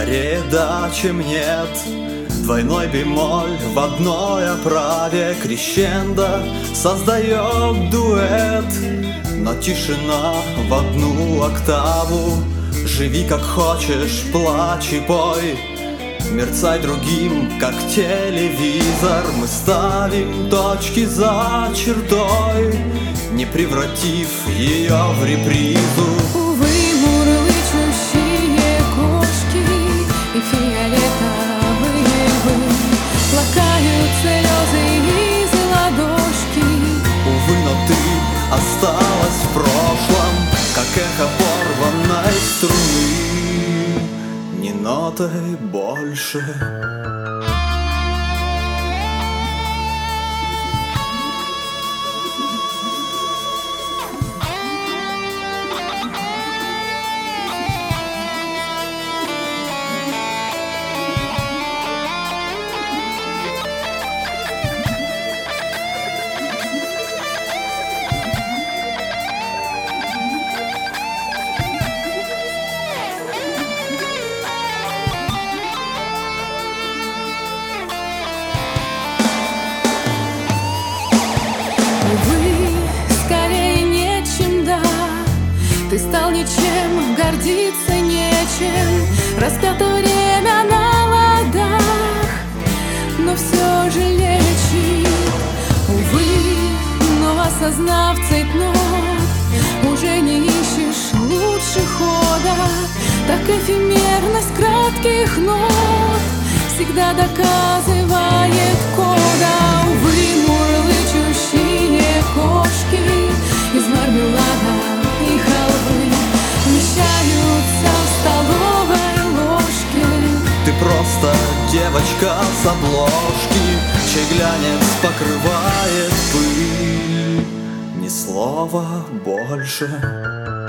Скорее чем нет. Двойной бемоль в одной оправе, крещендо создает дуэт. Но тишина в одну октаву. Живи как хочешь, плачь и пой, мерцай другим, как телевизор. Мы ставим точки за чертой, не превратив ее в репризу. Увы, мурлычущие кошки и фиолетовые львы плакают слезы из ладошки. Увы, но ты осталась в прошлом, как эхо порванной струны, ни нотой больше. Ты стал ничем, гордиться нечем, распято время на ладах, но все же лечит. Увы, но осознав цейтнот, уже не ищешь лучше хода. Так эфемерность кратких нот всегда доказывает кода. Увы, мурлычущие кошки из мармелада и халвы вмещаются в столовой ложке. Ты просто девочка с обложки, чей глянец покрывает пыль, ни слова больше.